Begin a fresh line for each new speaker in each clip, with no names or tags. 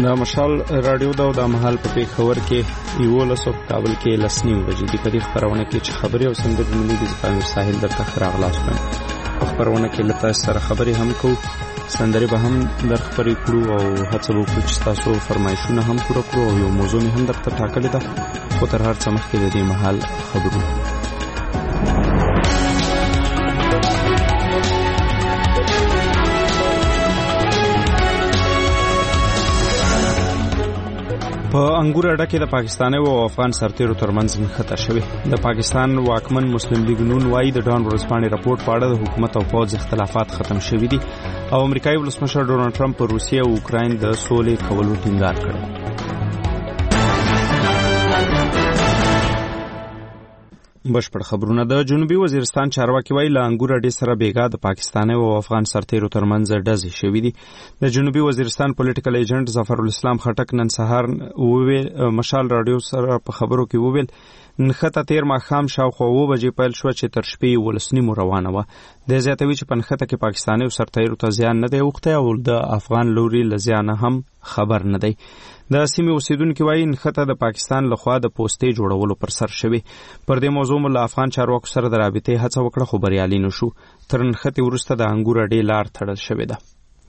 د مشال رادیو د مهال په پیښور کې یو لسو کابل کې لسنی ورځې د پدې خبرونه کې چې خبري او سندرې ملي د ځپامیر ساحل درته خراغلاس کړم خبرونه کې لته سره خبري هم کو سندرې به هم در خبرې کړو او هڅه وکړو چې تاسو فرمایشونه هم پوره کړو او یو موضوع هم درته ټاکلې ده خو تر هر څه مخکې د دې مهال خبرونه په انګور اډه کې د پاکستاني او افغان سرتیرو ترمنځ مخته شوی د پاکستان واکمن مسلم لیگ نون وايي د ډان ورځپاڼې راپورټ په اړه د حکومت او پوځ اختلافات ختم شوي دي او امریکایي ولسمشر ډونالد ټرمپ پر روسیه او اوکراین د سولې کولو ټینګار کړی بشپړ خبرونه د جنوبي وزیرستان چارواکي وایي له انګور اډې سره بیګا د پاکستاني او افغان سرتیرو ترمنځ ډزې شوې دي د جنوبي وزیرستان پولیټیکل ایجنټ ظفر الاسلام خټک نن سهار مشال رادیو سره په خبرو کې وویل نخته تیر ماښام شاوخوا 9 بجې پیل شو چې تر شپې 12 روانه وه د زیاتوي چې په نخته کې پاکستاني او سرتیرو ته زیان نه دی اوخته او د افغان لوري لزیانه هم خبر نه دی د سیمې اوسیدونکو وایي نخته د پاکستان لخوا د پوسټې جوړولو پر سر شوی پر دې موضوع له افغان چارواکو سره د رابطې هڅه وکړه خو بریالي نشو تر نخته وروسته د انګور اډې لار تړل شوې ده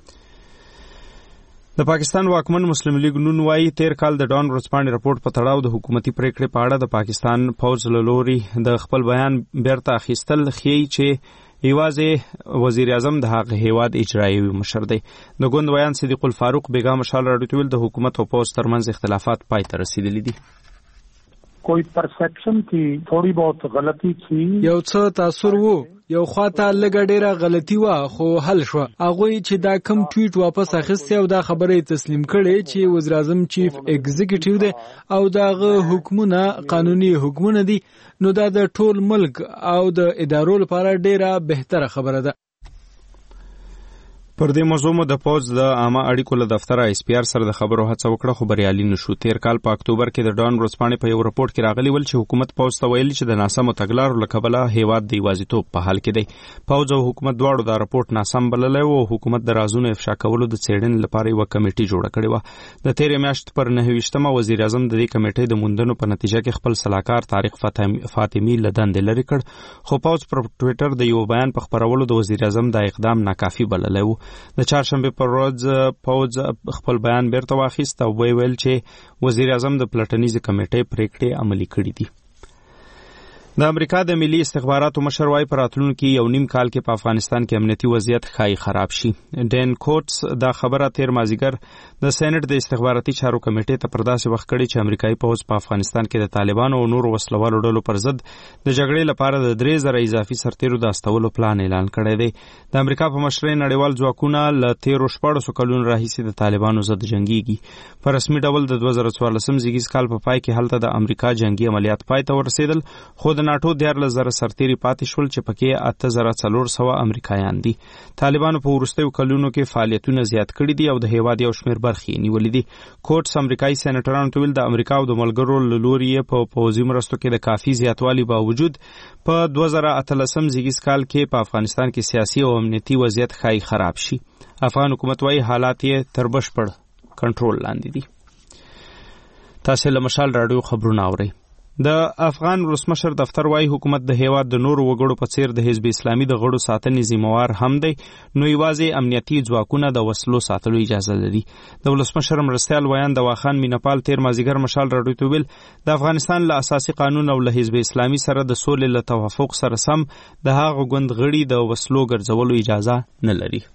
د پاکستان واکمن مسلم لیگ نون وايي تیر کال د ډان ورځپاڼې راپورټ په تړاو د حکومتي پریکړې په اړه د پاکستان پوځ له لوري د خپل بیان بیرته اخیستل ښیي چې یوازې وزیر اعظم د هغه هیواد اجرایي مشر دی د ګوند بیان صدیق الفاروق بیگا مشال راډیو ته د حکومت او پوځ ترمنځ اختلافات پای ته رسیدلي دي
کوئی پرسپشن تھی تھوڑی بہت غلطی تھی
یو څه تاثر وو یو خواته لګ ډیره غلطی وا خو حل شو هغه چې دا کم ټویټ واپس اخیسته او دا خبره تسلیم کړي چې وزیر اعظم چیف ایگزیکټیو دی او داغه حکومتونه قانوني حکومتونه دي نو دا د ټول ملک او د ادارو لپاره ډیره بهتره خبره ده
پر دې موضوع مو د پوز د عامه اړیکو له دفتر ایس پی آر سره د خبرو هڅه وکړه خو بریالي نشو تیر کال په اکتوبر کې د ډان ورځپاڼې په یو راپورټ کې راغلی ول چې حکومت پوز ته ویلي چې د ناسمو تګلارو له کبله هیواد د یوازیتوب په حال کې دی پوز او حکومت دواړو دا راپورټ ناسم بللی او حکومت د رازونو افشا کولو د څېړنې لپاره یو کمیټه جوړه کړې و د تیرې میاشتې پر 29مه وزیر اعظم د دې کمیټې د موندنو په نتیجه کې خپل صلاحکار طارق فاطمی له دندې لرې کړ خو پوز پر ټویټر د یو بیان په خپرولو د وزیر اعظم د اقدام ناکافي بللی و د چهارشنبه پر ورځ پوز خپل بیان بیرته واخیست او ویل چې وزیر اعظم د پلټنیزې کمیټې پریکړې عملي کړې دي د امریکا د ملي استخباراتو مشر وايي په راتلونکي یو نیم کال کې په افغانستان کې امنیتي وضعیت ښایي خراب شي ډین کوټس دا خبره تیر مازیګر د سېنات د استخباراتي چارو کمیټې ته پر داسې وخت کړي چې امریکایي پوځ په افغانستان کې د طالبانو او نورو وسلوالو ډلو پر ضد د جګړې لپاره د 3000 اضافي سرتیرو د استولو پلان اعلان کړی دی د امریکا په مشرۍ نړیوال ځواکونه له 13 کلونو راهیسې د طالبانو ضد جنګيږي په رسمي ډول د 2014 زیږیز کال په پای کې هلته د امریکا جنگي عملیات پای ته ورسېدل خو د ناټو 14,000 سرتیري پاتې شول چې پکې 8400 امریکایان دي طالبانو په وروستیو کلونو کې فعالیتونه زیات کړي دي او د هیواد یو شمېر برخې نیولې دي کوټس امریکایي سېنیټرانو ته ویل د امریکا او د ملګرو له لوري په پوځي مرستو کې د کافي زیاتوالي باوجود په 2013 زیږیز کال کې په افغانستان کې سیاسي او امنیتي وضعیت ښایي خراب شي افغان حکومت وايي حالات یې تر بشپړ کنټرول لاندې دي تاسو له مشال رادیو خبرونه اورئ د افغان ولسمشر دفتر وايي حکومت د هیواد د نورو وګړو په څیر د حزب اسلامي د غړو ساتنې ذمہوار هم دی نو یوازې امنیتي ځواکونه د وسلو ساتلو اجازه لري د ولسمشر مرستیال ویان د واخان مینپال تیر مازیګر مشال راډیو ته ویل د افغانستان له اساسي قانون او له حزب اسلامي سره د سولې له توافق سره سم د هغه ګوند غړي د وسلو ګرځولو اجازه نه لري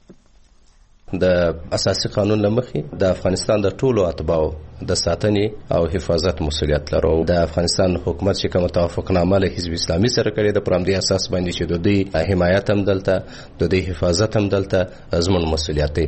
د اساسي قانون لمخې د افغانستان د ټولو اتباعو د ساتنې او حفاظت مسؤلیت لرو د افغانستان حکومت چې کوم توافقنامه له حزب اسلامي سره کړې ده پر همدې اساس باندې چې د دوی حمایت هم دلته د دوی حفاظت هم دلته زموږ مسؤلیت دی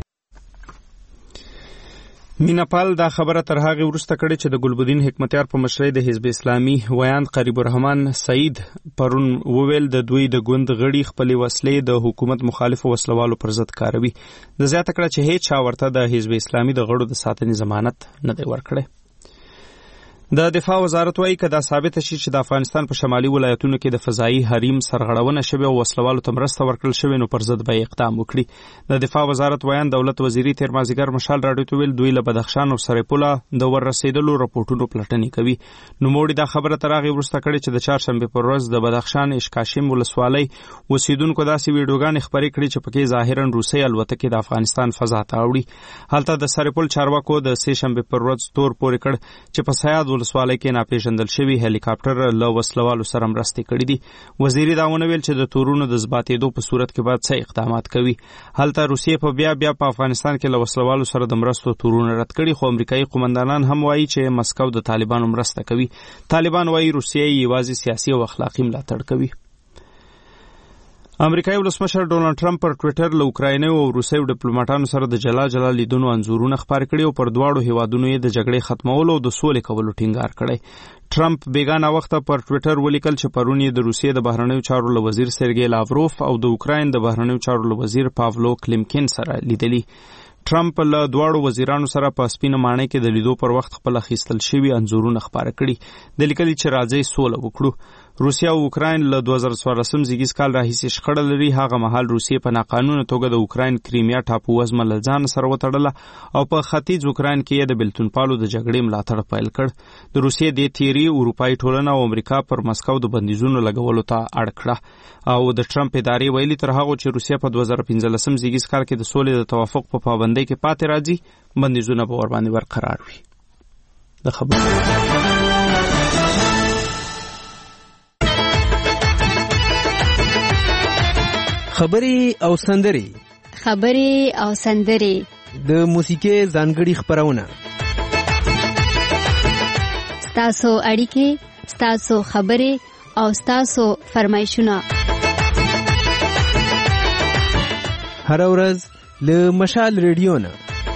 مینپال دا خبره تر هغه وروسته کړې چې د ګلبدین حکمتیار په مشرۍ د حزب اسلامي ویان قریب الرحمن سعید پرون وویل د دوی د ګوند غړي خپل وسلې د حکومت مخالفو وسلوالو پر ضد کاروي د زیاته کړه چې هیڅ چا ورته د حزب اسلامي د غړو د ساتنې ضمانت نه دی ورکړی د دفاع وزارت وايي که دا ثابت شي چې د افغانستان په شمالي ولایتونو کې د فضایي حریم سرغړونه شوې او وسلوالو ته مرسته ورکړل شوې نو پر ضد به اقدام وکړي. د دفاع وزارت ویان دولت وزیري تیر مازدیګر مشال راډیو ته ویل دوی له بدخشان او سرپوله د ورسېدلو راپورټونو پلټنې کوي. نوموړي دا خبره تر هغې وروسته کړې چې د چهارشنبې پر ورځ د بدخشان اشکاشم ولسوالۍ اوسیدونکو داسې ویډیوګانې خپرې کړې چې پکې ظاهرا روسۍ الوتکې د افغانستان فضا ته اوړي. هلته د سرپول چارواکو د سې شنبې پر ورځ تور پورې کړ چې په سیاد ولسوالۍ کې ناپېژندل شوي هلیکاپټر له وسلوالو سره مرستې کړي دي. وزیري دا ونه ویل چې د تورونو د ثباتېدو په صورت کې باید څه اقدامات کوي. هلته روسیې په بیا په افغانستان کې له وسلوالو سره د مرستو تورونه رد کړي، خو امریکایي قومندانان هم وایي چې مسکو د طالبانو مرسته کوي. طالبان وایي روسیې یوازې سیاسي او اخلاقي ملاتړ کوي. امریکایي ولسمشر ډونالد ټرمپ پر ټویټر له اوکرایني او روسي ډیپلوماټانو سره د جلا لیدونو انځورونه خپاره کړي او پر دواړو هیوادونو یې د جګړې ختمولو او د سولې کولو ټینګار کړی. ټرمپ بیگانه وخت پر ټویټر ولیکل چې پرون یې د روسیې د بهرنیو چارو له وزیر سرګی لاوروف او د اوکراین د بهرنیو چارو له وزیر پاولو کلیمکین سره لیدلی. ټرمپ له دواړو وزیرانو سره په سپینه ماڼۍ کې د لیدو پر وخت خپل اخیستل شوي انځورونه خپاره کړي. د لیکلي چې راځي سوله وکړو. روسیا او اوکراین له 2014 زیږیز کال راهیسې شخړه لري. هغه مهال روسیې په ناقانونه توګه د اوکراین کریمیا ټاپو وزمه له ځان سره وتړله او په ختیځ اوکراین کې یې د بېلتونپالو د جګړې ملاتړ پیل کړ. د روسیې دې تیوري اروپایي ټولنه او امریکا پر مسکو د بندیزونو لګولو ته اړ کړه او د ټرمپ ادارې ویلي تر هغو چې روسیا په 2015 زیږیز کال کې د سولې د توافق په پابندۍ کې پاتې راځي بندیزونه به ورباندې برقرار وي. د خبرو
خبرې او سندرې د موسیقي ځانګړي خبرونه،
ستاسو اړیکې، ستاسو خبرې او ستاسو فرمایشونه
هر ورځ له مشال ریډیو نه.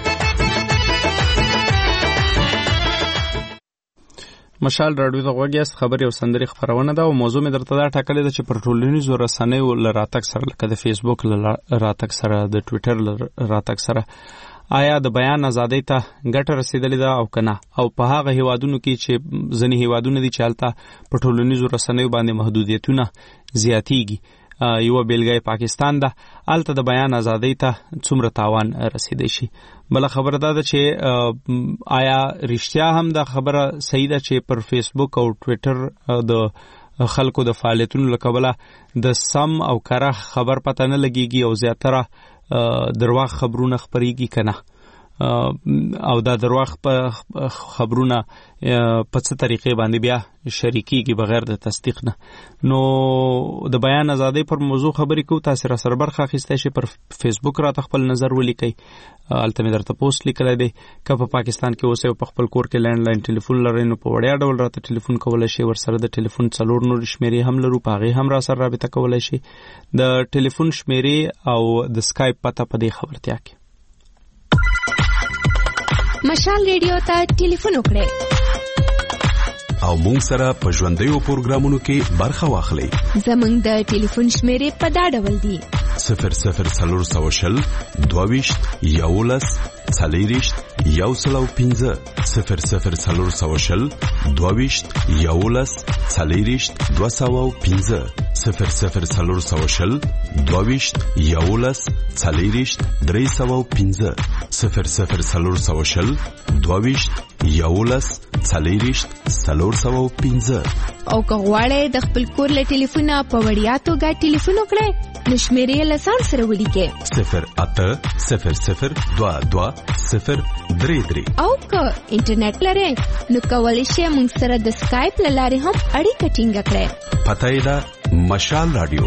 مشال راډیو ته غوږ یاست. خبرې او سندرې خبرونه ده او موضوع مې درته دا ټاکلې ده چې پر ټولنیزو رسنیو له راتګ سره لکه د فیسبوک له راتګ سره د ټویټر له راتګ سره آیا د بیان ازادۍ ته ګټه رسېدلې ده او که نه، او په هغه هیوادونو کې چې ځینې هیوادونه دي چې هلته په ټولنیزو رسنیو باندې محدودیتونه زیاتیږي. یوه بیلګه پاکستان ده، هلته د بیان ازادۍ ته څومره تاوان رسیدی شي. بله خبره دا ده چې آیا رښتیا هم دا خبره صحیح ده چې پر فیسبوک او ټویټر د خلکو د فعالیتونو له کبله د سم او کره خبر پته نه لګیږي او زیاتره درواغ خبرونه خپریږي که نه، او دا درواغ خبرونه په څه طریقې باندې بیا شریکیږي بغیر د تصدیق نه. نو د بیان ازادۍ پر موضوع خبرې کوو. تاسې را سره برخه اخیستی شئ. پر فیسبوک راته خپل نظر ولیکئ. هلته مې درته پوسټ لیکلی دی. که په پاکستان کې اوسئ او په خپل کور کې لینډلاین ټلیفون لرئ نو په وړیا ډول راته ټلیفون کولی شئ. ورسره د ټلیفون 4 نورې شمېرې هم لرو، په هغې هم را سره رابطه کولی شئ. د ټلیفون شمېرې او د سکایپ پته په دې خبرتیا کې.
مشال ریډیو ته ټلیفون وکړئ
او مونږ سره په ژوندیو پروګرامونو کې برخه واخلئ.
زمونږ د ټلیفون شمېرې په دا ډول دي:
0040 22 11 40 105 0040 22 11 40 205 0040 22 11 40 305 0040 22 11 40 305.
او که غواړئ د خپل کور له ټلیفونه په وړیا توګه ټلیفون وکړئ نو شمېرې له ځان سره ولیکئ
0800 22 033.
او که انټرنیټ لرئ نو کولی شئ موږ سره د سکایپ له لارې هم اړیکه ټینګه کړئ.
پته یې ده مشال راډیو.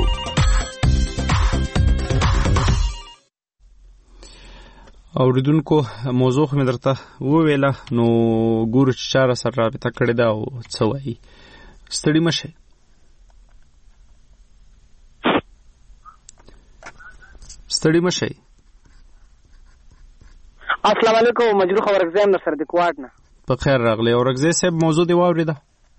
اوریدونکو موضوع خو مې درته وویله، نو ګورو چې چا را سره رابطه کړې ده او څه وایي. ستړي مه شئ. ستړي مه شئ.
السلام علیکم. مجروح اورګزی یم در سره د کوواټ نه.
په خیر راغلی. اورګزی صاحب موضوع دې واورېده؟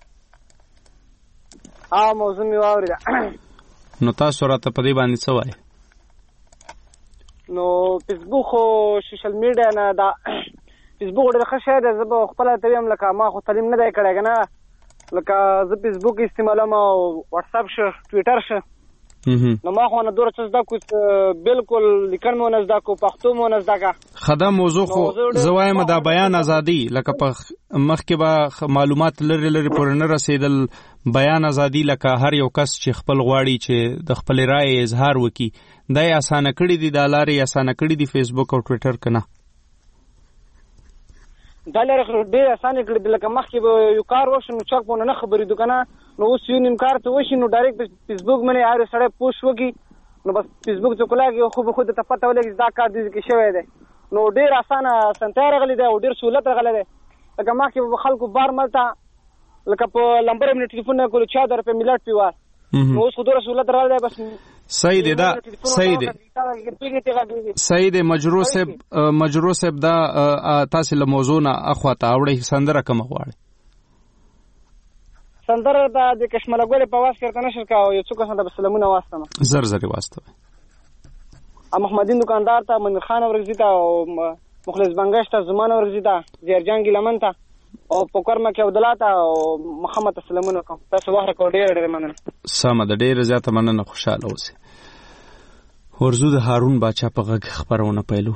موضوع مې واورېده.
نو تاسو راته په دې باندې څه وایي؟
نو فیسبوک او سوشل میډیا نه دا فیسبوک ډېر ښه شی دی. زه به خپله ته ویم لکه ما خو تعلیم نه دی کړی که نه، لکه زه فیسبوک استعمالوم او واتساپ شه ټویټر شه، نو ما خو نه دوره څه زده کړو، بالکل لیکل مې ونه زده کړو، پښتو مې ونه زده کړه.
ښه دا موضوع خو زه وایم دا بیان ازادي، لکه په مخکې به معلومات لرې لرې پورې نه رسېدل، بیان ازادي لکه هر یو کس چې خپل غواړي چې د خپلې رایې اظهار وکړي، دا یې اسانه کړي دي، دا لارې یې اسانه کړي دي فیسبوک او ټویټر که نه؟
دا لارې ډېرې اسانې کړي دي. لکه مخکې به یو کار وشي نو چاک به نه خبرېدو که نه، نو اوس یو نیم کار ته وشي نو ډایرکټ فیسبوک باندې هر سړی پوسټ وکړي، نو بس فیسبوک ته کلاږي خو به خود ته پته ولګي چې دا کار دې کې شوی دی، نو ډېر اسانه اسانتیا راغلی دی او ډېر سهولت راغلی دی. لکه مخکې به خلکو بار ملته لکه په لمبر باندې ټلیفون نه کولو 4 روپۍ میلاد پې وار، نو اوس خو دومره سهولت راغلی دی. بس
صحیح دی، دا صحیح دی، صحیح دی. مجرو صاحب دا تاسې له موضوع نه اخواته اوړئ، سندره کومه غواړئ؟
سندره د کشمله ګلې په واس کې ورته نشر کوه، یو څو کسان ته به سلامونه واستوم.
زر زر واستوئ.
محمدین دکاندار ته، منیر خان ورغزي ته او مخلص بنګش ته، زمان ورغزي ته، زیرجان ګیلمن ته او پوکرمه کې عبدالله ته او محمد ته سلامونه کوم. تاسو وخت راکړئ، ډېره ډېره مننه.
سمه ده، ډېره زیاته مننه، خوشحاله اوسئ. ورځو د هارون باچا په غږ خپرونه پیلو.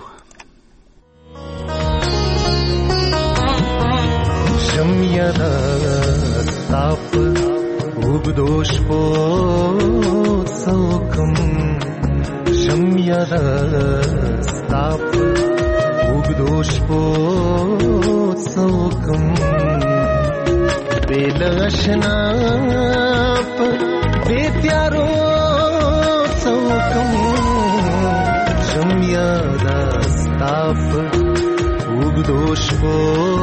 شمیده ستاپ اوږدو شپو څوکم، شمیده ستاپ اوږدو شپو څوکم، بې له اشنا په بې تیارو څوکم، شمیده ستاپ اوږدو شپو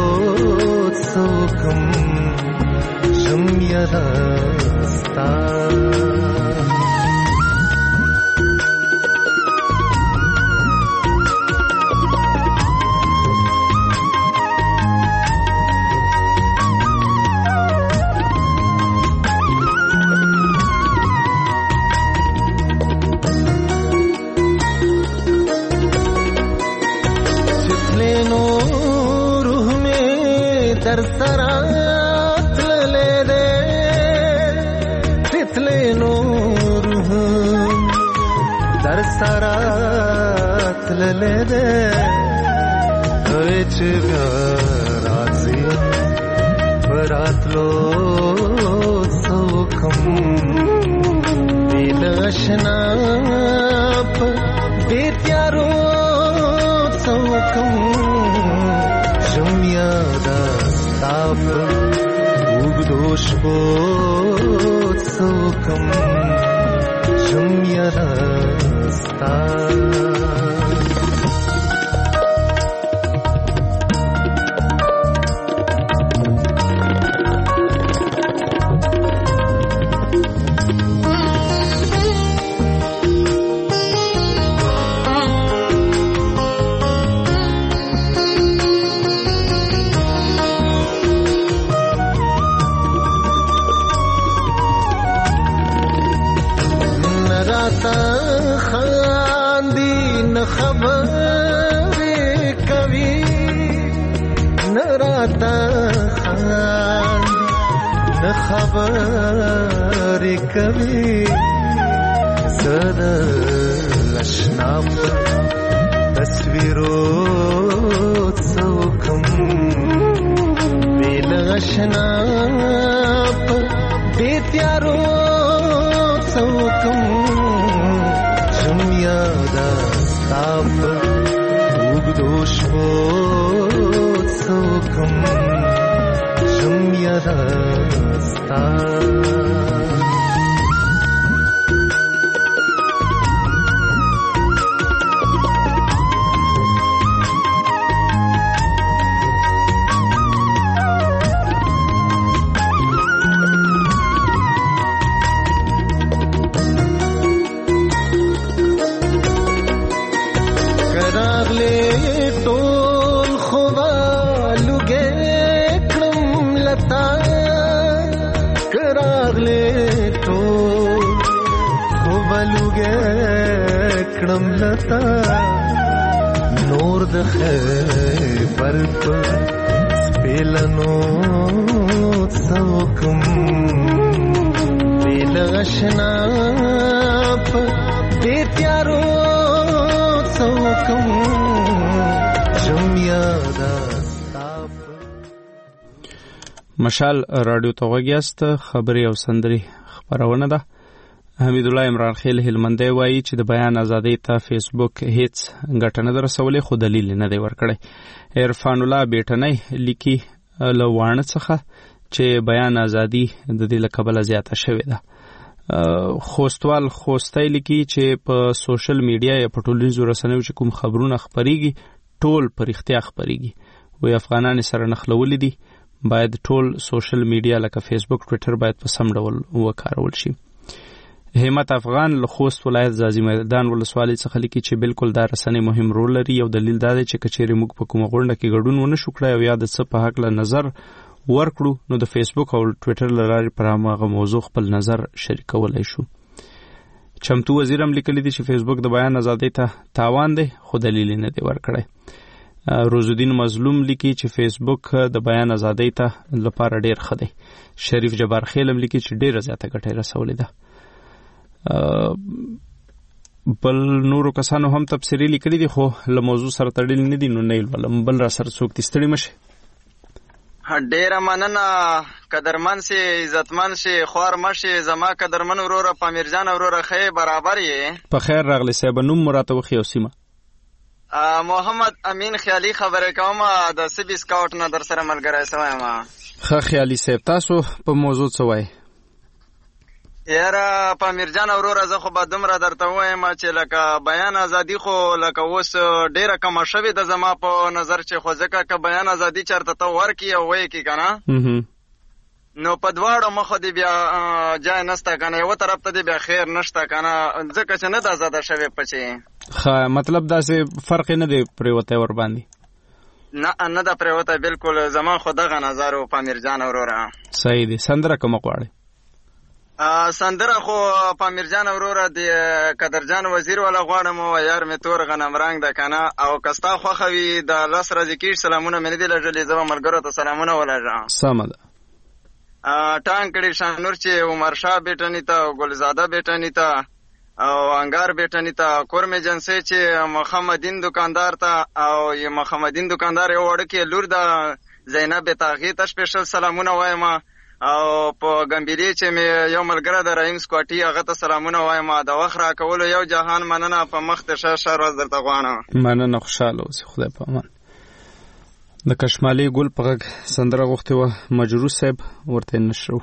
څوکم، شمیده ستاپ. در سرات لله ده تتلی نور در سرات لله ده وچ رازی براتلو سوکم، دل اشناپ بیتیارو سوکم، شمیادا ستاپ اوږدو شپو څوکم، شمیادا ستاپ. خبر کبھی زد لشناپ تصویرو څوکم، بیل اشناپ بیتیارو څوکم، شمیادا ستاپ اوږدو شپو څوکم، شمیادا نور د خیبر په سپیلنو څوکم بیل غشنا په دې تیارو څوکم جم یادا
مشال رادیو ته وګیاست خبري او سندري خبرونه ده. حمید الله عمران خیل هلمندی وایي چې د بیان ازادۍ ته فیسبوک هیڅ ګټه نه رسولې خو دلیل نه دی ورکړی. عرفان الله بیٹنی لیکي له وانه څخه چې بیان ازادي د دې له کبله زیاته شوې ده. خوستوال خوستی لیکي چې په سوشل میډیا یا په ټولنیزو رسنیو چې کوم خبرونه خپریږي ټول په رښتیا خپریږي. وایي افغانان سره نښلولي دي، باید ټول سوشل میډیا لکه فیسبوک ټویټر باید په سم ډول وکارول شي. همت افغان له خوست ولایت ځاځي میدان ولسوالۍ څخه لیکي چې بالکل دا رسنۍ مهم رول لري. یو دلیل دا دی چې کچېرې موږ په کومه غونډه کې ګډون ونه شو کړی او یا د څه په هکله نظر ورکړو نو د فیسبوک او ټویټر له لارې پر هماغه موضوع خپل نظر شریکولی شو. چمتو وزیر هم لیکلی دی چې فیسبوک د بیان ازادۍ ته تاوان دی خو دلیل نه دی ورکړی. روزالدین مظلوم لیکي چې فیسبوک د بیان ازادۍ ته لپاره ډیر ښه دی. شریف جبار خیل هم لیکي چې ډیره زیاته ګټه رسولې ده. بل نورو کسانو هم تفسیری لیکلي دي خو له موضوع سره تړلي نه دي نو نه ولم بل را سره څوک دي ستړي مشه.
ډیره مننه قدرمن سي عزتمن سي خوار مشه زما قدرمن وروره پامیرجان وروره خې برابر یې
په خیر راغلی صاحب. نوم مراته وخی او سیمه
محمد امین خیالي خبره کوم د سبي سکاوټ نه در سره ملګری سوی ما.
ښه خیالي صاحب تاسو په موضوع څه وایي؟
یاره پامیرجان وروره زه خو به دومره درته وایم چې لکه بیان ازادي خو لکه اوس ډیره کمه شوې ده زما په نظر چې خو ځکه که بیان ازادي چېرته ته ورکړي او وایې کړي که نه نو په دواړو مخو دې بیا جای نشته که نه، یوه طرف ته دې بیا خیر نشته که نه، ځکه چې نه ده ازاده شوې پچې.
ښه مطلب داسې فرق نه دی پرېوتی ورباندې؟
نه ده پرېوتی بالکل. زما خو دغه نظر و پامیرجان وروره.
صحیح دی. سندره کومه غواړئ؟
سندره خو پامیرجان وروره د قدرجان وزیر والا غواړم او یار مې تور غنم رنګ ده که نه، او که ستا خوښه وي د 10 ورځې کېږي سلامونه مې نه دي لږلي، زه به ملګرو ته سلامونه ولږم.
سمه ده.
ټانګ کړي شاهنور چې عمر شاه بیټني ته او ګلزاده بیټني ته او انګار بیټني ته، کورم ایجنسۍ چې محمدین دکاندار ته او محمدین دکاندار یو وړکې لور ده زینب تاغي ته سپیشل سلامونه وایم، او په ګمبیری چې مې یو ملګری د رحیم سکواټي هغه ته سلامونه وایم. د وخت راکولو یو جهان مننه، په مخ ته ښه ورځ درته غواړم.
مننه، خوشحاله اوسې، خدای په امان. د کشمالي ګل په غږ سندره غوښتې وه مجروح صاحب ورته یې نشرو.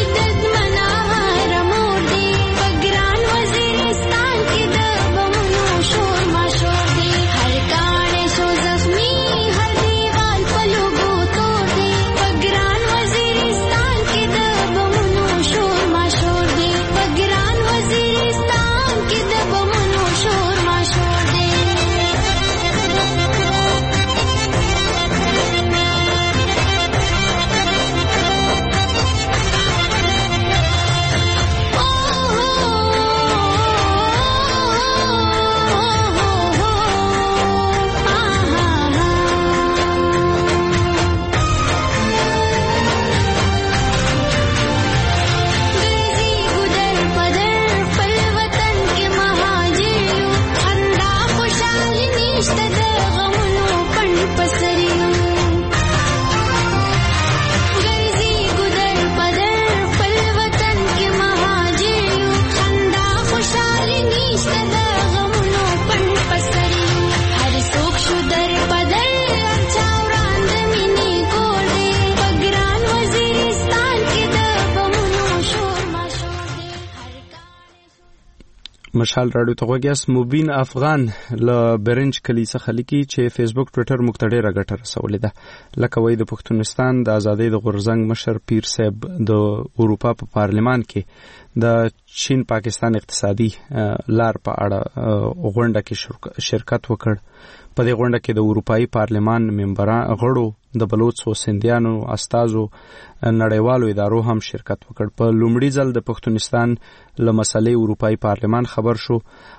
مشال رادیو ته وګیاس مبین افغان له برنج کلی څخه لیکي چې فیسبوک ټوئیټر موږ ته ډیره ګټه رسولې ده. لکه وایي د پښتونستان د ازادۍ د غورځنګ مشر پیر صاحب د اروپا په پارلمان کې د چین پاکستان اقتصادي لار په اړه غونډه کې شرکت وکړ. په دې غونډه کې د اروپאי پارلمان ممبران غړو د بلوچ او سندیانو استازو نړیوالو ادارو هم شرکت وکړ. په لومړي ځل د پښتونستان له مسلې اروپאי پارلمان خبر شو.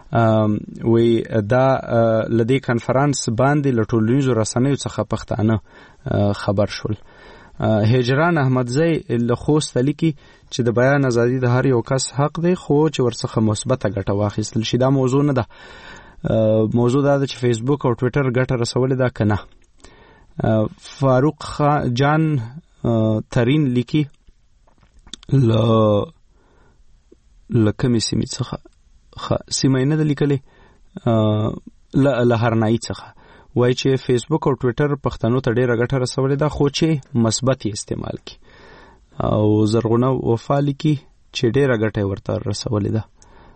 وی دا لدی کانفرنس باندې له ټولنیزو رسنیو څخه پښتانه خبر شول. هجران احمدزی له خوست لیکي چې د بیان ازادي د هر یو کس حق دی، خو چې ورڅخه مثبته ګټه واخیستل شي. دا موضوع نه ده. موضوع دا ده چې فیسبوک او ټوئیټر ګټه رسولې ده که نه. فاروق جان ترین لیکي لکمې سیمې څخه سیمې نه ده لیکلې له هرنایي څخه وایي چې فیسبوک او ټوئیټر پښتنو ته ډیره ګټه رسولې ده، خو چې مثبت یې استعمال کی. او زرغونه وفا لیکي چې ډیره ګټه ورته رسولې ده.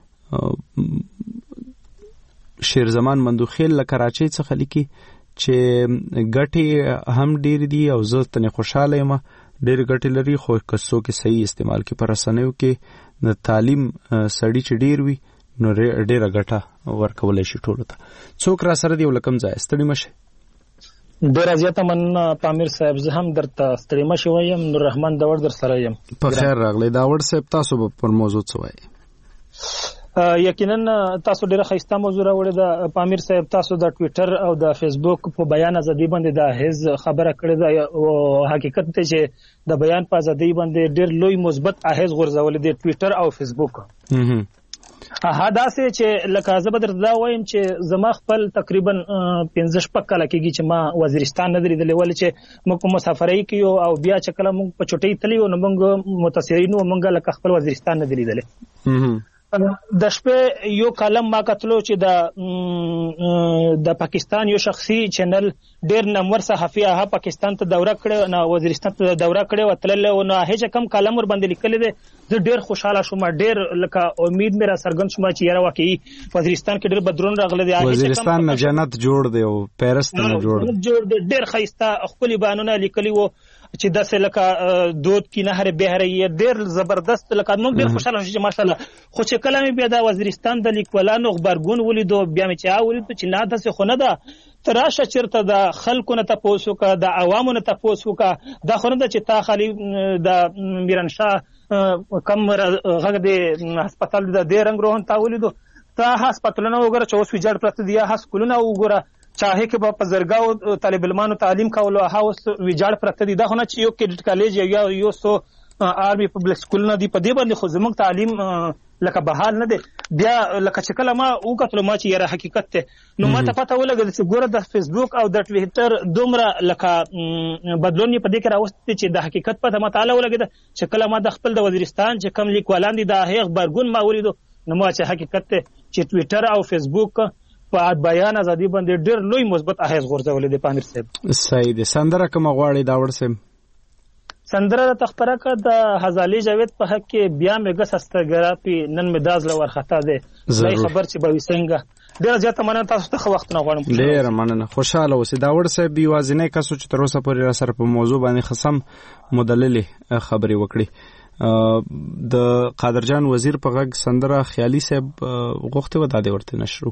شیر زمان مندوخیل له کراچۍ څخه لیکي چې ګټې هم ډېر دي او زه تنې خوشاله یم. ډېر ګټې لري، خو که څوک صحیح استعمال کړي په رسنیو کې د تعلیم سړي چې ډېر وي نو ډېره ګټه ورکولی شي ټولو ته. څوک را سره دی او له کوم ځایه؟ ستړي مه شئ.
ډېره زیاته مننه پامیر صاحب. زه هم درته ستړي مه شوی یم. نور رحمان داوړ در سره یم.
په خیر راغلی داوړ صاحب. تاسو به پر موضوع څه وایئ؟
یقینا تاسو ډیره ښایسته موضوع راوړې ده پامیر صاحب. تاسو د ټوئیټر او د فیسبوک په بیان ازادي باندې د هیڅ خبره کړې ده او حقیقت ته چې د بیان په ازادي باندې ډیر لوی مثبت اهیز غورځولې دي ټوئیټر او فیسبوک. دا سه چې لکه زه به درته دا وایم چې زما خپل تقریبا 15 کاله کېږي چې ما وزیرستان نه لیدلې، ولې چې موږ په مسافرۍ کې او بیا چې کله موږ په چټۍ تللی نو موږ متاثرین او موږ لکه خپل وزیرستان نه لیدلې. د شپې یو کالم ما کتلو چې د پاکستان یو شخصي چینل ډیر نامور صحافي هغه پاکستان ته دوره کړې نه وزیرستان ته دوره کړې وتلل او نه هیڅ کم کالم ور باندې لیکل دي. زه ډیر خوشاله شوم، ډیر لکه امید مې را څرګند شوم چې یاره واقعي وزیرستان کې ډیر بدرون راغلی دی.
وزیرستان نه جنت جوړ دی او پیرس ته نه
جوړ دی. ډیر ښایسته خپل بیانونه لیکلي وو چې داسې لکه دود کې نهر بهره یې ډیر زبردست لکه موږ ډیر خوشاله شو چې ماشاءالله. خو چې کله مې بیا د وزیرستان د لیکوالانو خبرګون ولیدو بیا مې چې ولیدو چې نه داسې خو نه ده. تراشه چیرته د خلکو نه تاسو کا د عوامو نه تاسو کا دا خو نه ده چې تا خالي د میرانشاه کم غږ د هسپتال د دې رنگ روهن تا ولیدو. تا هسپتالونه وګوره چې اوس ویجاړ پراته دي، هسپتالونه وګوره چاهه کې په زرګاو طالب علمانو تعلیم کولو هاوس ویجاړ پراته دي. دا خو نه چې یو کیډټ کالج یا یو سو آرمي پبلک سکول نه دی په دې باندې خو زموږ تعلیم لکه بحال نه دی. بیا لکه چې کله ما وکتل ما چې یاره حقیقت ته نو ما ته پته ولګل چې ګوره د فیسبوک او د ټوئیټر دومره لکه بدلون په دې کې راوستي چې د حقیقت پته ما تعالی ولګید چې کله ما د خپل د وزیرستان چې کم لیکوالان دي د هغه خبرګون ما ولیدو نو ما چې حقیقت ته چې ټوئیټر او فیسبوک په بیان ازادي باندې ډېر لوی مثبت اهیز غورځولې دي پامیر صاحب.
صحیح دي. سندره کوم غواړي داوړ صاحب؟
سندره تخبره که د هزالی جاوید په حق کې بیا مې ګس استګرا پی نن مې داز لور خطا ده زای خبر چې به وسنګ ډیر زیاته مننه تاسو ته وخت نه غواړم
ډیر مننه خوشاله اوسئ دا ورسه بي وازنه کسو چې تر اوسه پورې را سره په موضوع باندې خصم مدلل خبري وکړي د قادرجان وزیر په غږ سندره خیالي صاحب غوښته و داده ورته نشرو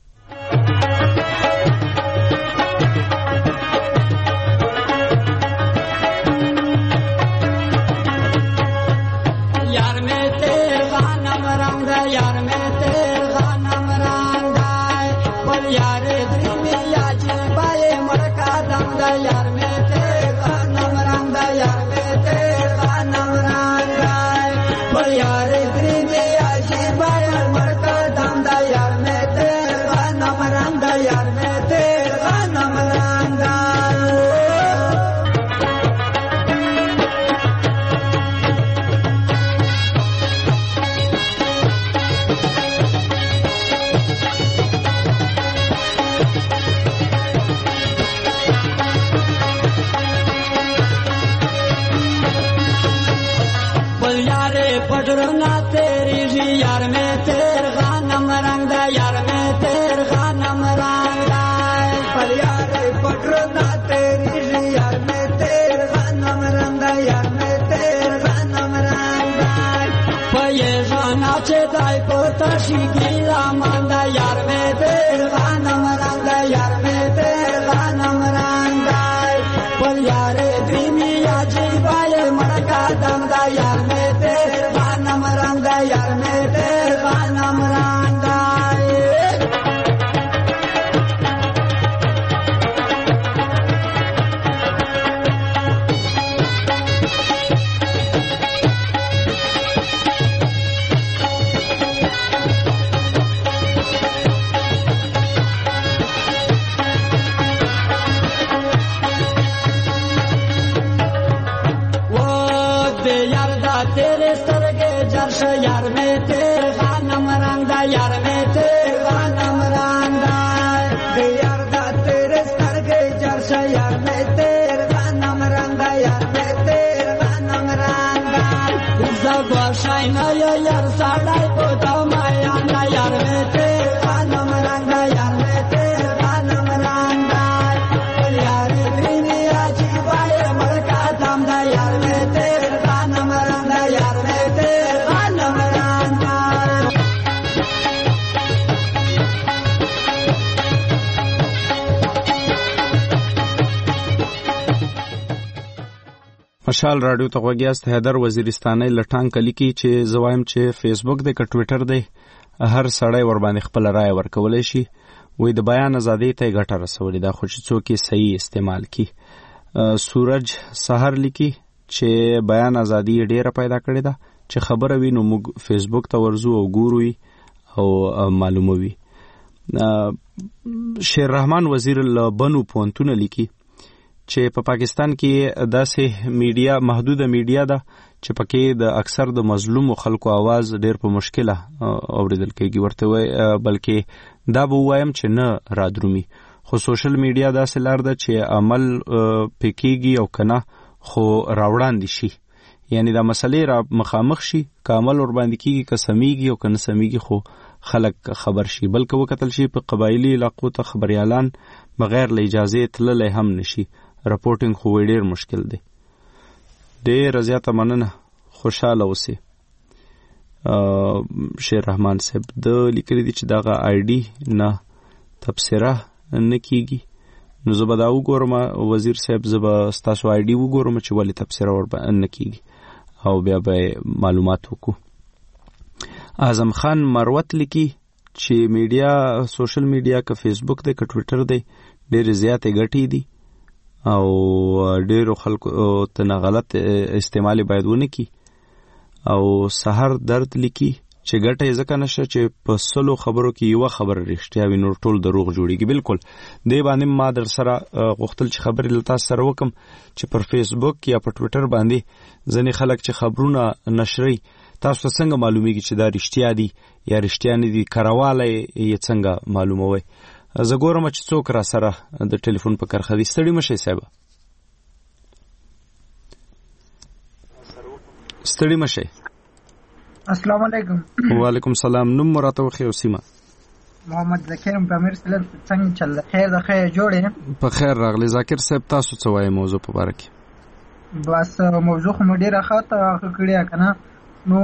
مشال رادیو ته غوږیاست حیدر وزیرستاني لټان کلی کی چې زوایم چې فیسبوک دی که ټوئیټر دی هر سړی ور باندې خپل رائے ورکولای شي وې د بیان ازادي ته ګټه رسولې دا خو چې څوک یې صحیح استعمال کی سورج سحر لیکي چې بیان ازادي ډیره پیدا کړې ده چې خبره وي نو موږ فیسبوک ته ورزو او ګورو او معلوموي شیر رحمان وزیر لبنو پونتونه لیکي چې په پاکستان کې داسې میډیا محدوده میډیا ده چې پکې د اکثر د مظلوم خلکو आवाज ډېر په مشکله اوریدل کېږي ورته وای بلکې دا به وایم چې نه رادرومي خو سوشل میډیا داسې لار ده چې عمل پکېږي او کنه خو راوړاندې شي یعنی دا مسلې را مخامخ شي کامل ور باندې کېږي که سمیږي او کنه سمیږي خو خلک خبر شي بلکې وکتل شي په قبایلی علاقو ته خبريالان بغیر له اجازه تللی هم نشي رپورټینګ خو ډیر مشکل دی ډیر زیاته مننه خوشاله اوسئ شیر رحمان صاحب د لیکلي دي چې دغه آی ډي نه تبصره نه کیږي نو زه به دا وګورم وزیر صاحب زه به ستاسو آی ډي وګورم چې ولې تبصره ور نه کیږي او بیا به معلومات وکړو اعظم خان مروت لیکي چې میډیا سوشل میډیا که فیسبوک دی که ټوئیټر دی ډیر زیاتې ګټې دي او ډیرو خلکو ته نه غلط استعمال باید ونه کی او سحر درد لیکي چې ګټه ځکه نشه چې په سلو خبرو کې یو خبر رښتیا وي نور ټول دروغ جوړیږي بالکل دی باندې ما در سره غوښتل چې خبرې لتا سره وکم چې پر فیسبوک یا په ټوئیټر باندې ځنې خلک چې خبرونه نشري تاسو څنګه معلومیږي چې دا رښتیا دي یا رښتیا نه دي کرواله یې څنګه معلوموي زه ګورم چې څوک را سره د ټلیفون په کرخه دي ستړي مشه صاحب ستړي مشه.
السلام علیکم.
وعلیکم السلام. نوم مراته وخی او سیمه.
محمد ذکر په امیر سلام څنګه چل خیر د خیر جوړې
په خیر راغلی. ذاکر صاحب تاسو څه وایي موضوع په اړه کې؟
بس موضوع خو ډیره خاطه کړی کنه. نو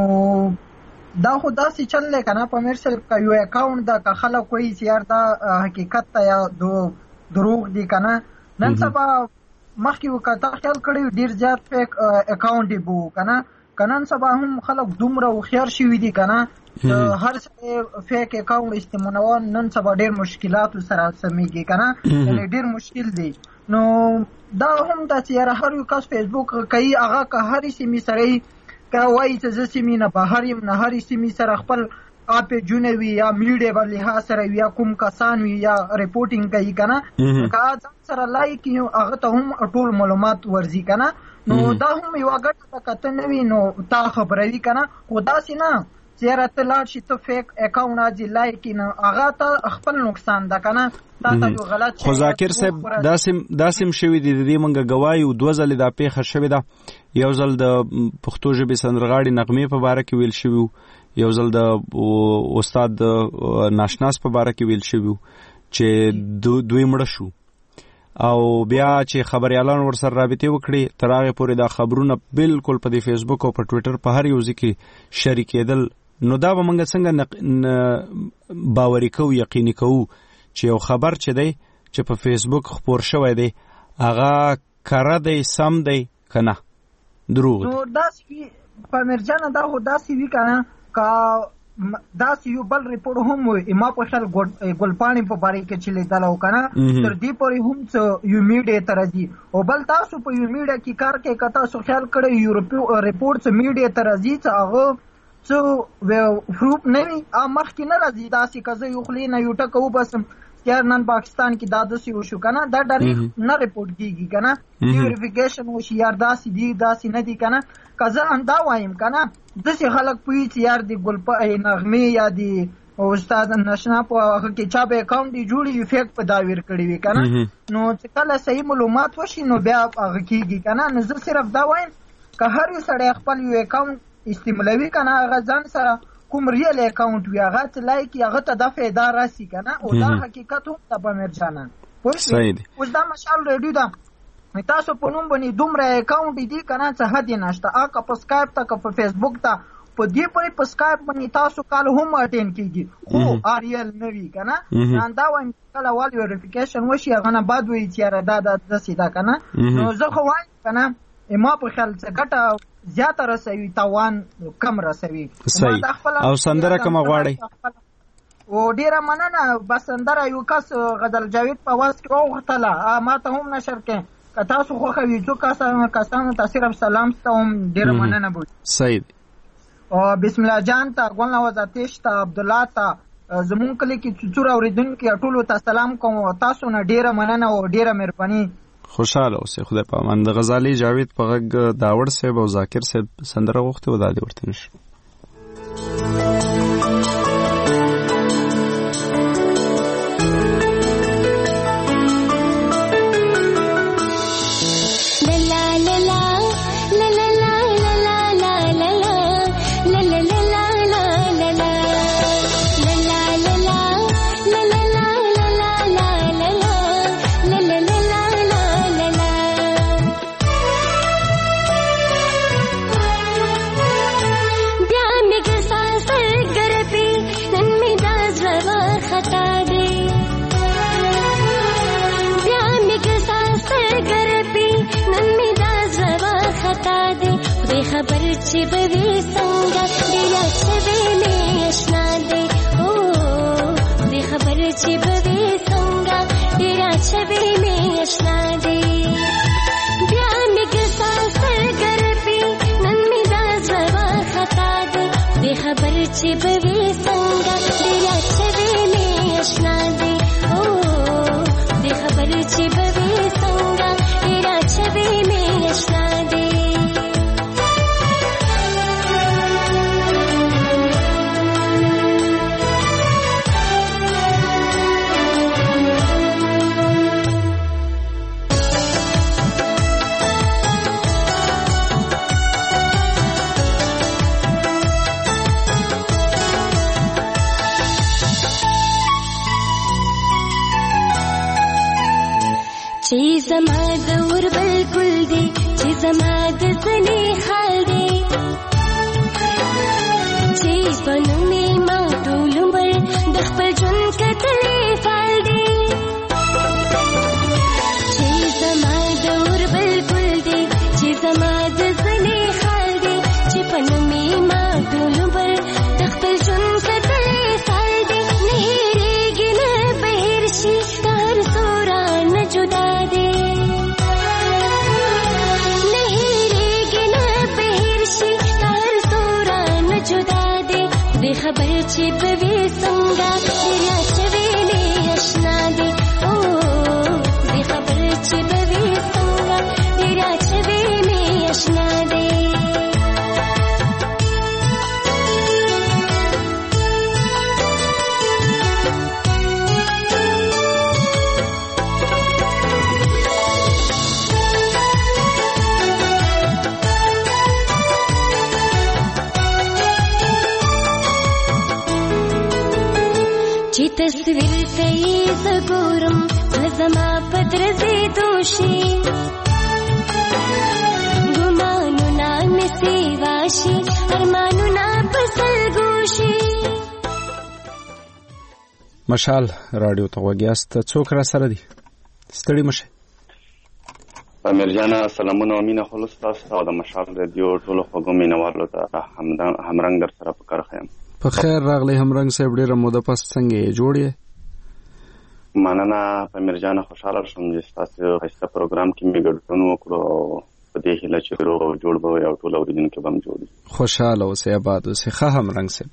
دا خو داسې چل دی کنه په امیر سلام کا یو اکاونټ دا که خلک کوئی سیار دا حقیقت ته یا دروغ دی کنه. نن سبا مخکې وکړه خیال کړی ډیر زیات فیک اکاونټ دی بو کنه. کنن سبا هم خلک دومره خيار شوي دي کنه هر څه فیک اکاونټ استعمالول نن سبا ډیر مشکلات سره سمېږي کنه یعنی ډیر مشکل دي. نو دا هم د چې هر یو کس فیسبوک کوي هغه که هر سیمې سره کا وایي چې زه سیمې نه بهر یم نه هر سیمې سره خپل اپ جونوي یا میډیا په لحاظ سره یا کوم کسان وي یا ریپورټینګ کوي کنه کا سره لایک یو هغه ته هم ټول معلومات ورزي کنه. نو دا هم یو غټه کته نه وي نو تا خبروي کنه. خو داسې نه چې راته لاړ شي ته فیک اکاونټ اجي لایک نه هغه ته خپل نقصان ده کنه. تا ته یو غلط
خو ذاکر صاحب داسم شوی دی د دې منګه گواهی او 2 ځله دا پیښه شوې ده. یو ځل د پښتو ژبې سندرغاړي نغمې په باره کې ویل شوی، یو ځل د استاد ناشناس په باره کې ویل شوی چې دوی مړه شو او بیا چې خبريالان ورسره رابطه وکړي تر هغه پورې دا خبرونه بالکل په فیسبوک او په ټوئیټر په هر یو ځکه شریکېدل. نو دا به موږ څنګه باوري کوو یقیني کوو چې یو خبر چې دی چې په فیسبوک خپور شوی دی هغه کاره دی سم دی کنه دروغ.
نو داسې په مرجانه دا خو داسې وی کنه کا داسې یو بل ریپورټ هم وي ما په خیال ګلپاڼې په باره کې چې لیدل او کنه تر دې پورې هم څه یو میډیا ته راځي او بل تاسو په یو میډیا کې کار کوي که تاسو خیال کړی یو ریپورټ څه میډیا ته راځي چې هغه څه پروف نه وي مخکې نه راځي داسې که زه یو خولې نه یو ټکه وباسم یار نن پاکستان کې دا داسې وشو کنه دا ډایرکټ نه ریپورټ کیږي کنه ویریفیکیشن وشي یار داسې دی داسې نه دی کنه. که زه اندا وایم کنه داسې خلک پوهي چې یار د ګلپای نغمې یا د استاد نشنا په هغه کې چا به اکاونټ دی جوړي فیک په داویر کړی وي کنه. نو چې کله صحیح معلومات وشي نو بیا هغه کیږي کنه. نو زه صرف دا وایم که هر یو سړی خپل یو اکاونټ استعمالوي کنه هغه ځان سره کوم ریل اکاونټ وي هغه ته لایک هغه ته د فایده راسي کنه او دا حقیقت هم د بمرجانه
صحیح دی.
اوس دا مشال ریډیو دا تاسو په نوم باندې دومره اکاونټ دي کنه څه حد نشته اګه په سکایپ ته که په فیسبوک ته په دې پورې په سکایپ باندې تاسو کال هم اټین کیږي خو اریل نوی کنه دا وایم کله وال ویریفیکیشن وشي هغه نه بعد وی چې دا د سیدا کنه. نو زه خو وایم کنه ما په خیال څه ګټه زیاته رسوي تاوان کم رسوي.
او سندره کوم غواړي
او ډیره مننه بس سندره یو کس غزل جاوید په واس کې وغوښتله ما ته هم نشر کې که تاسو خوښوي څو کسانو ته صرف سلام ته هم ډیره مننه بوي.
صحیح
او بسم الله جان ته ګل نواز آتش ته عبدالله ته زمون کلی کې څوره اوریدونکو ټولو ته سلام کوم تاسو نه ډیره مننه او ډیره مهرباني.
خوشاله اوسئ خدای په امان. د غزالي جاوید په غږ داوړ صاحب او ذاکر صاحب سندره غوښتي و دا دې ورته نشي.
خبر چې بوي څنګه ډیر شوي مې آشنا دی او دې خبر چې بوي څنګه ډیر شوي مې آشنا دی بیا مې ګساس ګرپي نن مې دا زوا خطا دی دې خبر چې بوي څنګه ډیر شوي مې آشنا دی او دې خبر چې بوي څنګه ډیر شوي مې آشنا دی چې زما د ور بالکل دی چې زما د زنې خال دی چې بنومې ما ټول عمر د خپل ژوند کتلې فال دی چې زما د ور بالکل دی چې زما د زنې خال دی چې بنومې ما ټول عمر د خپل ژوند کتلې فال دی نه هېرېږي نه به هېر شي هر سورا نه جدا دی نه هېرېږي نه به هېر شي هر سورا نه جدا دی بې خبر چې به وي څنګه دریا شوې مې اشنا دی بې خبر چې به وي څنګه دریا شوې مې اشنا دی چې تصویر ته یې زه ګورم زما په درځېدو شي ګمانونه مې سیوا شي ارمانونه په سلګو شي.
مشال رادیو ته غوږ یاست. څوک را سره دي؟ ستړي مشه.
امیر جان سلامونه او مینه خلص تاسو او د مشال رادیو ټولو خوږو مینوالو ته همرنګ در سره په کار خیم.
په خیر راغلی همرنګ صاحب، ډیره موده پس څنګه یې جوړ یې؟
مننه امیر جان، خوشحاله شوم چې ستاسو ښایسته پروګرام کې مې ګډون وکړو او په دې هیله چې روغ او جوړ به وي او ټول اورېدونکي به هم جوړ وي.
خوشحاله اوسئ، آباد اوسئ. ښه همرنګ صاحب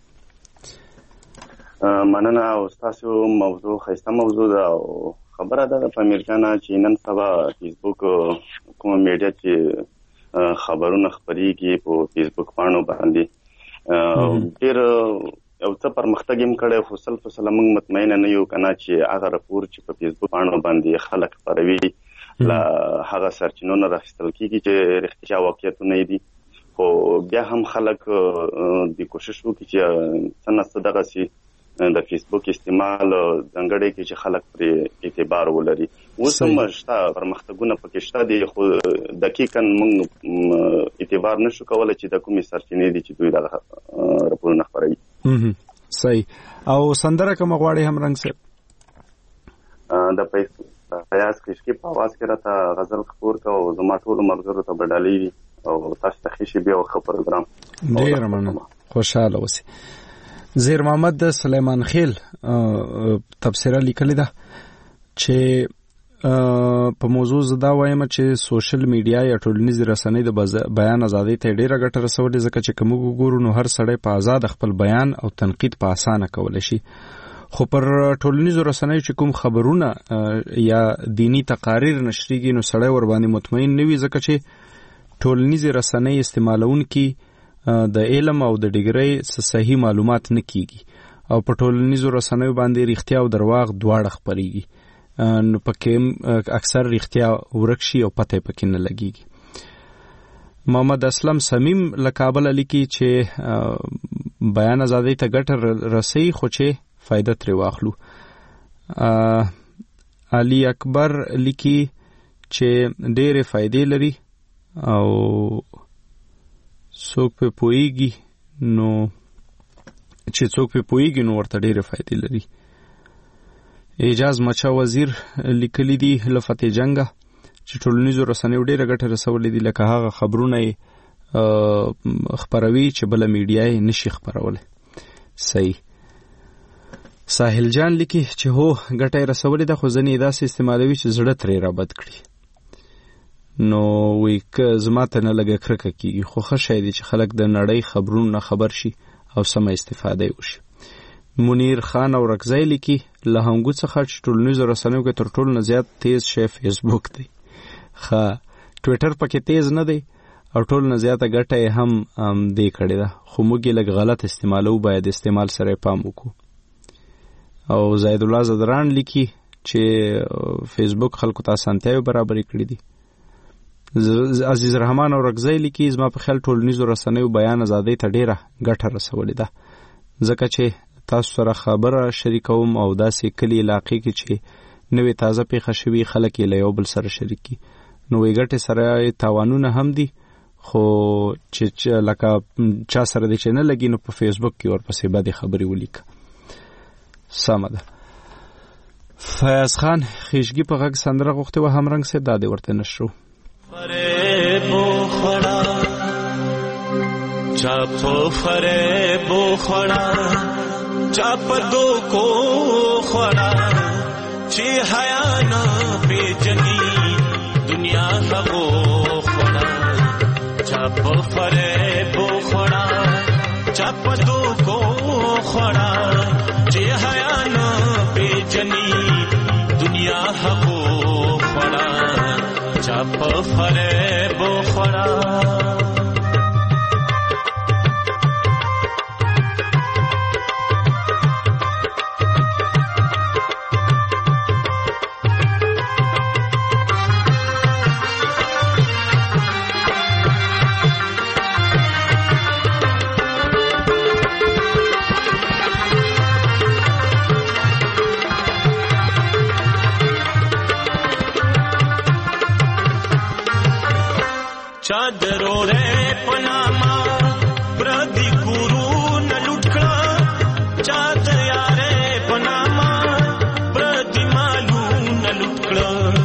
مننه. او ستاسو موضوع ښایسته موضوع ده او خبره ده په امیر جان چې نن سبا فیسبوک کومه میډیا چې خبرونه خپرېږي په فیسبوک پاڼو باندې ډېر یو څه پرمختګ هم کړی، خو سل په سله موږ مطمئنه نه یو که نه چې هغه راپور چې په فیسبوک پاڼو باندې خلک خپروي له هغه سرچینو نه راخیستل کېږي چې رښتیا واقعیتونه یې دي، خو بیا هم خلک د کوشش وکړي چې څه نه څه دغسې د فیسبوک استعمال ځانګړی کړي چې خلک پرې اعتبار ولري. اوس هم شته پرمختګونه پکې شته دي، خو دقیقا موږ اعتبار نشو کولی چې د کومې سرچینې دي چې دوی دغه راپورونه خپروي.
صحیح. او سندره کومه غواړې همرنګ صاحب؟
د فیاض کشکي په اواز کې راته غزل خپور که او زما ټولو ملګرو ته به ډالۍ وي او تاسو ته ښه شي بیا ښه پروګرام.
ډېره مننه، خوشحاله اوسئ. زیر محمد د سلیمان خیل تبصره لیکلې ده چې په موضوع زه دا وایم چې سوشل میډیا یا ټولنیزې رسنۍ د بیان ازادۍ ته ډېره ګټه رسولې، ځکه چې که موږ وګورو نو هر سړی په آزاد خپل بیان او تنقید په اسانه کولی شي، خو پر ټولنیزو رسنیو چې کوم خبرونه یا دینی تقاریر نشریږي نو سړی ور باندې مطمئن نه وي، ځکه چې ټولنیزې رسنۍ استعمالونکي د علم او د ډیګرۍ صحیح معلومات نه کیږي او په ټولنیزو رسنیو باندې رښتیا او درواغ دواړه خپریږي، نو پکې اکثر رښتیا ورک شي او پته پکې نه لګیږي. محمد اسلم سمیم له کابل لیکي چې بیان ازادۍ ته ګټه رسي خو چې فائدہ ترې واخلو. علي اکبر لیکي چې ډېرې فائدې لري او څوک په پويږي نو ورته ډېرې فائدې لري. اعجاز مچا وزیر لیکلی دی لفتح جنگه چې ټولنیزو رسنیو ډېره ګټه رسولې دي، لکه هغه خبرونه خپروي چې بله میډیا یې نشي خپرولی. صحیح. ساحل جان لیکي چې هو ګټه یې رسولې ده، خو ځینې یې داسې استعمالوي چې زړه ترې رابد کړي، نو وی که زما ته نه لږه کرکه کېږي، خو ښه شی دی چې خلک د نړۍ خبرونو نه خبر شي او سمه استفاده یې وشي. منیر خان او رکزی لیکي له هنګو څخه چې ټولنیزو رسنیو کې تر ټولو نه زیات تیز شی فیسبوک دی. ښه ټویټر پکې تیز نه دی او ټول نه زیاته ګټه یې هم دې کړې ده، خو موږ یې لږ غلط استعمالو، باید استعمال سره پام وکړو. او زید الله زدران لیکي چې فیسبوک خلکو ته اسانتیاوې برابرې کړې دي. عزیز رحمان او رکزی لیکي زما په خیال ټولنیزو رسنیو بیان ازادۍ ته ډېره ګټه رسولې ده، ځکه چې تاسو سره خبره شریکوم او داسې کلی علاقې کې چې نوې تازه پیښه شوي خلک یې له یو بل سره شریک کړي. نو وی ګټې سره تاوانونه هم دي، خو چې لکه چا سره دې چې نه لګي نو په فیسبوک کې ورپسې بدې خبرې ولیکه. سمه ده. فیاض خان خیشګي په غږ سندره غوښتې وه، همرنګ صاحب دا دې ورته نشو.
چا په فریبو خوړه چا په دوکو خوړه چې حیا نه پیژني دنیا هغو خوړه چا په فریبو خوړه چا په دوکو خوړه چې حیا نه پیژني دنیا هغو خوړه چا په فریبو خوړه चादरो रे पनामा प्रदी गुरु न लुटका चाद यारे पनामा प्रदी मालू न लुटका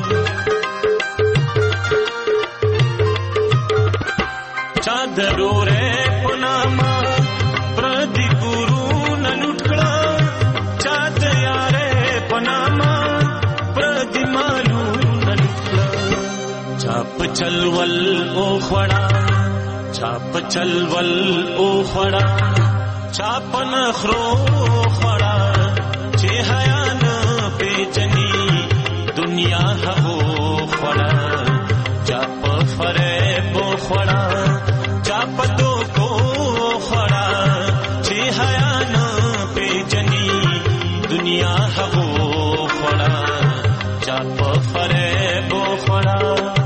चादरो रे पनामा प्रदी गुरु न लुटका चाद यारे पनामा प्रदी मालू न लुटका चाप चलवल ओ खड़ा चाप चलवल ओ खड़ा चाप नखरो खड़ा जे हया न बेचनी दुनिया हो खड़ा चाप फरेब खड़ा चाप दो को खड़ा जे हया न बेचनी दुनिया हो खड़ा चाप फरेब खड़ा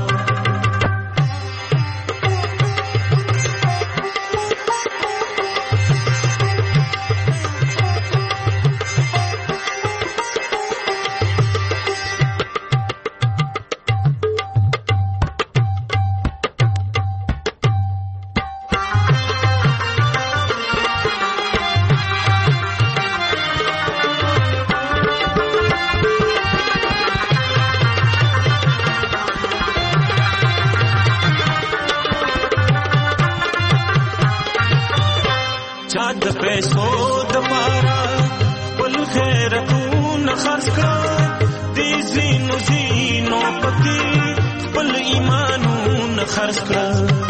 चाद पैसो दमारा पल खैरतून खर्च का दीजीनो जीनो पति पल ईमानून खर्च का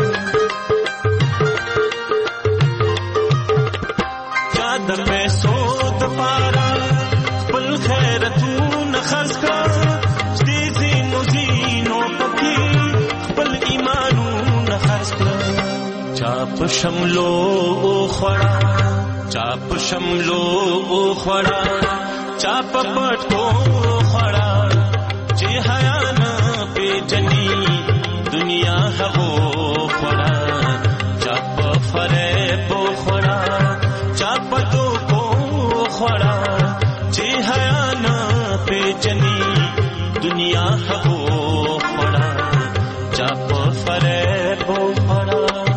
चाद पैसो दमारा पल खैरतून खर्च का दीजीनो जीनो पति पल ईमानून खर्च का चाप शमलो खड़ा चाप शमलो खड़ा चाप पटको खड़ा जे हया न बेचनी दुनिया हो खड़ा चाप फरेब खड़ा चाप दो को खड़ा जे हया न बेचनी दुनिया हो खड़ा चाप फरेब खड़ा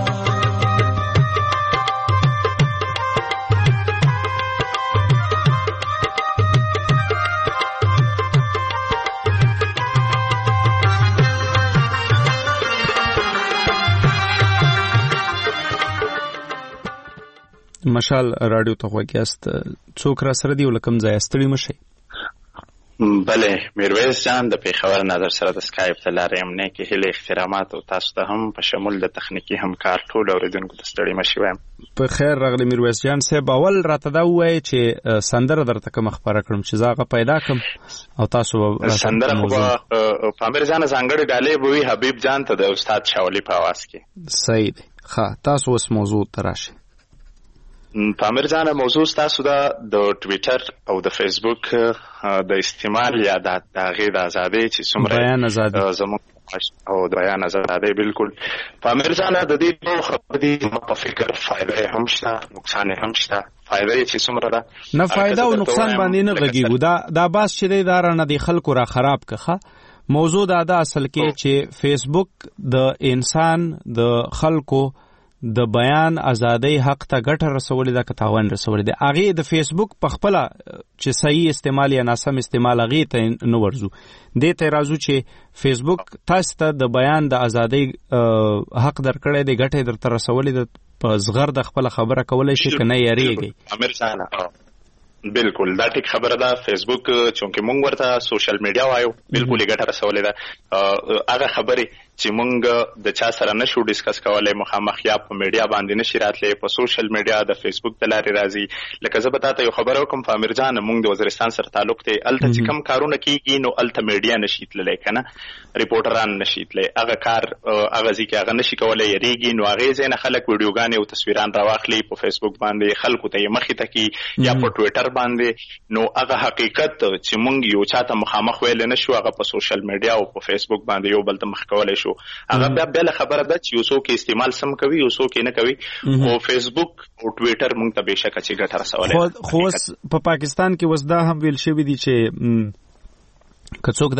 مشال رادیو ته وګیاست څوک را سره دی ولکم ځای ستړي مشي.
بله میرویس جان د پیښور نظر سره د اسکایپ ته لارې امنه کې هله احترامات او تاسو ته هم په شمول د تخنیکی همکار ټول اوریدونکو ته ستړي مشي وایم.
په خیر راغلی میرویس جان صاحب. اول راته دا وایي چې سندره درته کوم خبره کړم چې زاغه پیدا کم او تاسو
سندره خو پامیر جان زنګړی ډالې بوي حبیب جان ته د استاد شاولی په आवाज کې.
صحیح دی. ښه تاسو اوس موضوع تراشه.
پامیر جان موضوع تاسو د ټویټر او د فیسبوک د استعمال یا د هغې د ازادۍ چې څومره او د بیان ازادي بالکل په مرزانه د دې په خبرې په فکر فائدې هم شته نقصان هم شته. فائدې چې څومره ده
نه فائدہ او نقصان باندې نه غږیږي. دا باس چې دی دا رانه د خلکو را خراب کخه موضوع دا اصل کې چې فیسبوک د انسان د خلکو د بیان ازادۍ حق ته ګټه رسولې ده که تاوان رسولې ده. هغې د فیسبوک په خپله چې صحیح استعمال یا ناسم استعمال هغې ته نه ورځو. دې ته راځو چې فیسبوک تاسو ته د بیان د ازادۍ حق درکړی دی، ګټه درته رسولې ده، په زغر د خپله خبره کولی شي که نه یریږئ.
بالکل دا ټیک خبره ده. فیسبوک چونکې مونږ ورته سوشل میډیا وایو، بالکل یې ګټه رسولې ده. هغه خبرې چې مونږ د چا سره نشو ډیسکس کولی مخامخ یا په میډیا باندې نشي راتلی، په سوشل میډیا د فیسبوک د لارې راځي. لکه زه به تاته یو خبره وکړم، په امیر جان مونږ د وزیرستان سره تعلق دی، هلته چې کوم کارونه کېږي نو هلته میډیا نشي تللی، که نه ریپورټران نشي تللی. هغه کار هغه ځای کې هغه نشي کولی، یریږي. نو هغې ځای نه خلک ویډیوګانې او تصویران راواخلي، په فیسبوک باندې خلکو ته یې مخې ته کړي یا په ټویټر باندې. نو هغه حقیقت چې مونږ یو چاته مخامخ ویلی نشو، هغه په سوشل میډیا او په فیسبوک باندې یو بل ته مخ کولی شو. هغه بیا خبره ده چې یو څوک استعمال سم کوي یو څوک نه کوي. او فیسبوک او ټویټر مونږ ته بهشکه چې ګټه رسولې.
خو اوس په پاکستان کې اوس دا هم ویل شوي دي چې که څوک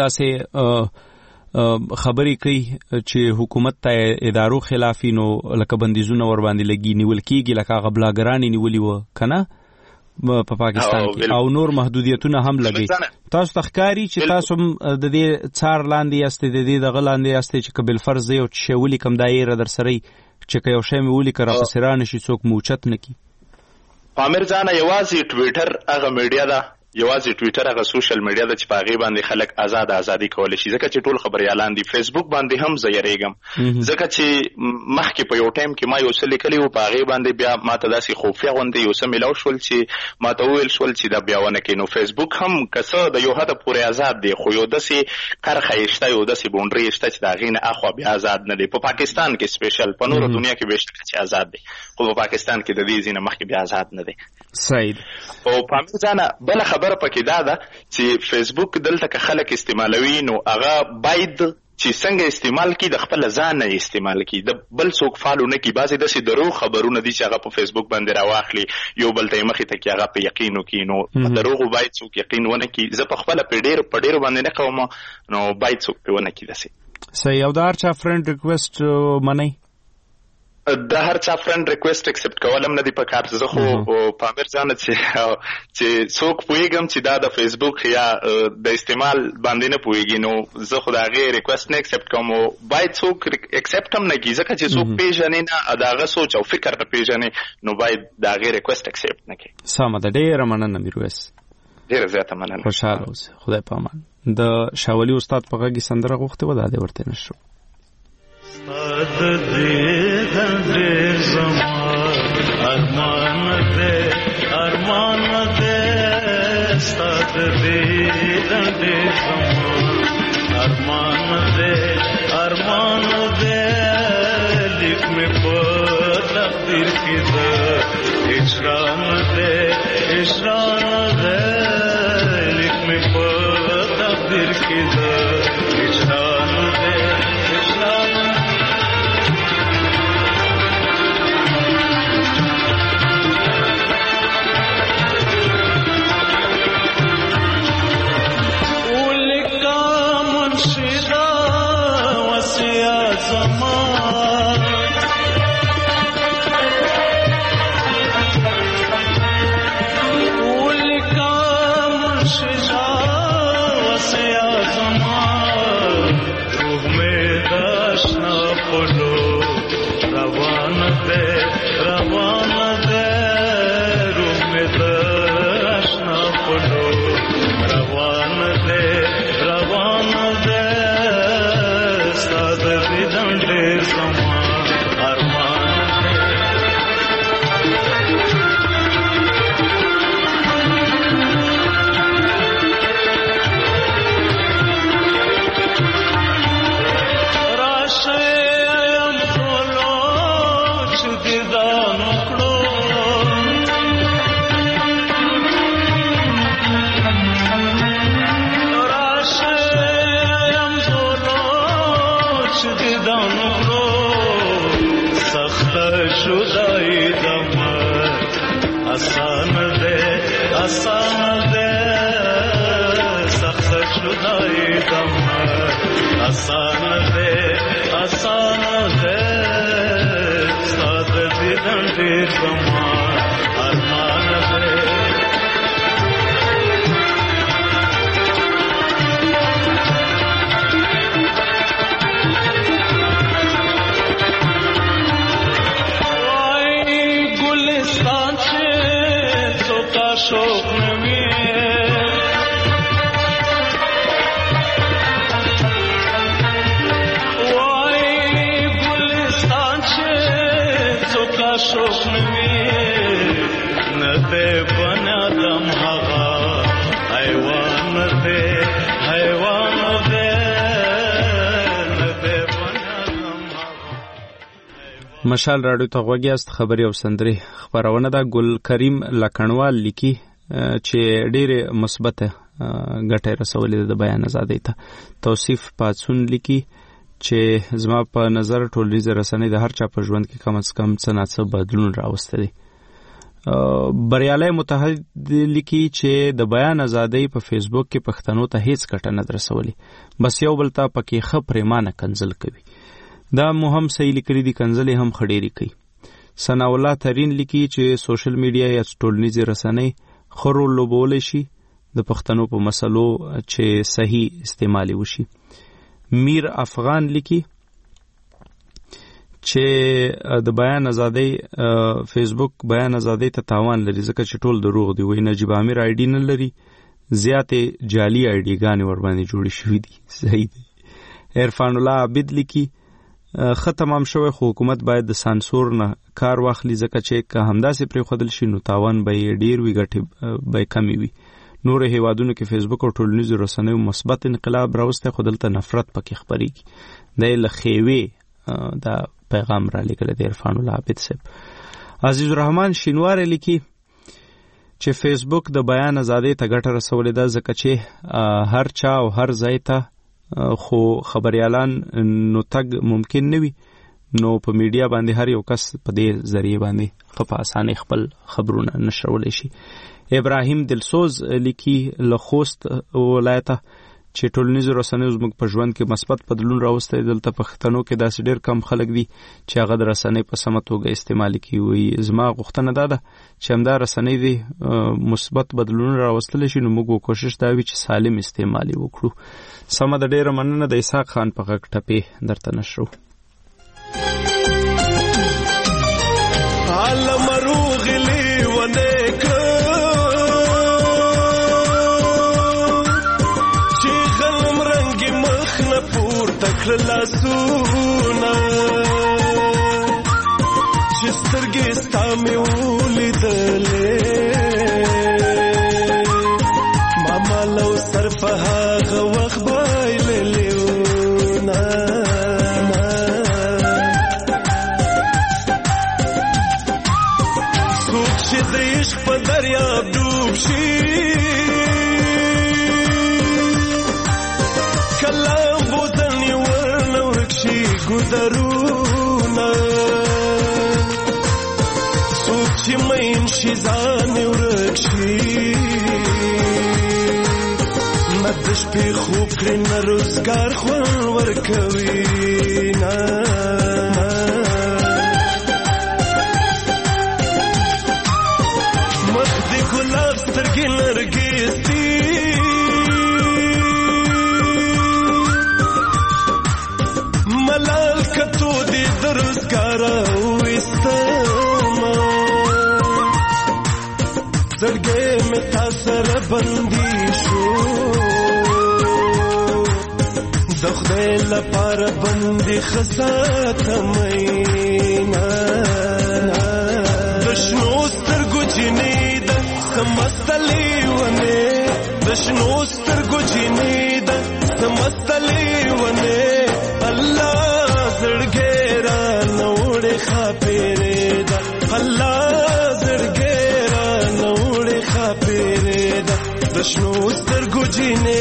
داسې خبرې کوي چې حکومت ته ادارو خلافي، نو لکه بندیزونه ور باندې لګي، نیول کېږي، لکه هغه بلاګرانې نیولي وه که نه په پاکستان کې، او نور محدودیتونه هم لګي. تاسو ته ښکاري چې تاسو د دې څار لاندې یاستئ، د دې دغه لاندې یاستئ چې که بالفرض یو شی ولیکم دا یې در سره چې که یو شی مې ولیکه راپسې رانشي څوک مو اوچت نه کړي؟
پامیر جانه یوازې ټویټر هغه میډیا ده، یوازې ټویټر هغه سوشل میډیا ده چې په هغې باندې خلک ازادي کولی شي. ځکه چې ټول خبریالان دي. فیسبوک باندې هم زه یریږم، ځکه چې مخکې په یو ټایم کې ما یو څه لیکلي وو، په هغې باندې بیا ما ته داسې خفیه غوندې یو څه میلاو شول چې ما ته وویل شول چې دا بیا ونه کړي. نو فیسبوک هم که څه د یو حده پورې آزاد دی، خو یو داسې کرښه یې شته، یو داسې بونډري یې شته چې د هغې نه اخوا بیا آزاد نه دی. په پاکستان کې سپیشل، په نورو دنیا کې بېشکه چې آزاد دی، خو په پاکستان کې د دې ځای نه مخکې بیا آزاد نه دی.
صحیح.
او پامیر جانه بله خبره پکې دا ده چې فیسبوک دلته که خلک استعمالوي نو هغه باید چې څنګه استعمال کی د خپل ځان نه استعمال کی، د بل څوک فالو نه کی. بعضې داسې دروغ خبرونه دي چې هغه په فیسبوک باندې راواخلي، یو بل ته یې مخې ته کي، هغه په یقین وکړي. نو په دروغو باید څوک یقین ونه کړي. زه په خپله په ډېرو باندې نه کوم، نو باید څوک پرې ونه کړي داسې.
صحیح. او د هر چا فرند ریکویسټ منئ؟
د هر چا فرند ریکویسټ اکسپټ کول هم نه دي په کار. زه خو پامیر جانه چې څوک پوهېږم چې دا د فیسبوک یا د استعمال باندې نه پوهېږي، نو زه خو د هغې ریکویسټ نه اکسپټ کوم. او باید څوک اکسپټ هم نه کړي، ځکه چې څوک پېژنې نه، د هغه سوچ او فکر نه پېژنې، نو باید د هغې ریکویسټ اکسپټ نه کړي.
سمه ده. ډېره مننه میرویس.
ډېره زیاته مننه.
خوشحاله اوسئ. خدای په امان. د شاولي استاد په غږ سندره غوښتې وه، دا دې ورته نشو.
اد دې دې زما ارمان دې ستاد دې زما ارمان دې لیک مې په تقدیر کې دې اشران دې لیک مې په تقدیر کې دې اشران دې زمان आसान दे सख्त जुदाई दम आसान दे साद दिदन देर गमा अरमान दे शोक में वाई गुलिस्तान छे चोका शोक में नते बना दम हवा हैवान दे नते बना दम हवा
مشال راډیو ته غوږیاست. خبري او سندري خبرونه دا ګل کریم لکنوال لیکي چې ډېره مثبته ګټه رسولې د بیان آزادۍ ته. توصیف پاتسون لیکي چې زما په نظر ټولنیز رسنۍ د هر چا په ژوند کې کم از کم څه نه څه بدلون راوسته دي. بریالي متحد لیکي چې د بیان آزادۍ په فیسبوک کې پښتنو ته هیڅ ګټه نه رسولې، بس یو بل ته پکې ښه پریمانه کنځل کوي. دا مهم صحیح لیکلي دي، کنځلې هم خډيري کوي. ثنا الله ترين لیکي چې سوشل میډیا یا ټولنیز رسنۍ خورو لوبول شي د پښتنو په مسلو چې صحیح استعمالي وشي. میر افغان لیکي چې د بیان آزادۍ فیسبوک بیان آزادۍ ته تاوان لري ځکه چې ټول دروغ دي. وایي نجیب عامر آی ډي نه لري، زیاتې جعلي آی ډي ګانې ور باندې جوړې شوې دي. صحیح دی. عرفان الله عابد لیکي تمام شوی خو حکومت باید د سانسور نه کار واخلي ځکه چې که همداسې پرېښودل شي نو تاوان به یې ډېر وي، ګټې به یې کمې وي. نورو هیوادونو کې فیسبوک او ټولنیزو رسنیو مثبت انقلاب راوستی خو دلته نفرت پکې خپرېږي. دی له خیوې دا پیغام را لیکلی دی عرفان الله عابد صاحب. عزیز الرحمن شینواری لیکي چې فیسبوک د بیان آزادۍ ته ګټه رسولې ده ځکه چې هر چا او هر ځای ته خو خبريالان نو تګ ممکن نه وي، نو په میډیا باندې هر یو کس په دې ذریعہ باندې په اسانه خپل خبرونه نشرول شي. ابراهیم دلسوز لیکي له خوست ولایته چې ټولنیز رسنۍ زموږ په ژوند کې مثبت بدلون راوستی. دلته پښتنو کې داسې ډېر کم خلک دي چې هغه د رسنۍ په سمه توګه استعمال کوي. زما غوښتنه دا ده چې همدا رسنۍ دي مثبت بدلون راوستلی شي، نو موږ کوشش دا وي چې سالم استعمال وکړو. سمه ده، ډېره مننه. د اسحاق خان په غږ ټپې درته نشرو.
عالم روغلی ونیک چې غلم رنگی مخ نه پورته کړه لاسونه چې سترګې ستا مې ولیدلې ماما لو صرف هغه وخت بایللیونه څوک چې د عشق په دریاب ډوب شي کله بوزن یې ورنه ورک شي ګودرونه څوک چې مین شي ځان یې ورک شي نه د شپې خوب کړي نه روزګار خوند ورکوي نه مخ دې ګلاب سترګې نرګس دي ملال کتو دې د روزګار وستما زړګې مې تا سره بندي شو د خدای لپاره بندي خساته مینا د شنو سترګو جنې د سمستلې ونه د شنو سترګو جنې د سمستلې ونه الله زړګې را نوړې خاپېرې ده الله زړګې را نوړې خاپېرې ده د شنو سترګو جنې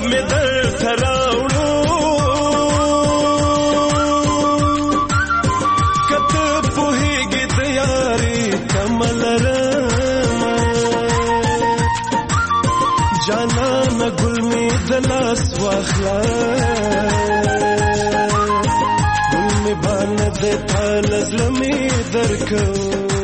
مې درته راوړو که ته پوهېږې د یارې تمه لرمه جانانه ګل مې د لاس واخله ګل مې بانه د تا له زړه مې درکوم.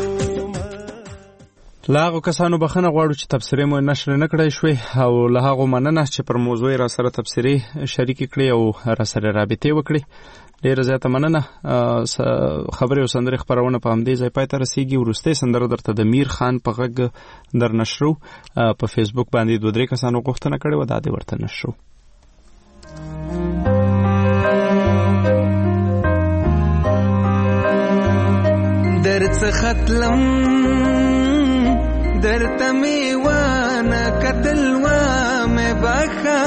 له هغو کسانو بخښنه غواړو چې تبصرې مو نشر نه کړی شوې او له هغو مننه چې پر موضوع را سره تبصرې شریکې کړې او را سره رابطې وکړې. ډېره زیاته مننه. خبرې او سندرې خپرونه په همدې ځای پای ته رسېږي. وروستۍ سندره درته د میر خان په غږ در نشرو. په فیسبوک باندې 2-3 کسانو غوښتنه کړې وه، دا دې ورته نشرو.
درڅخه تلم درته مې وانه کتل وامې بخه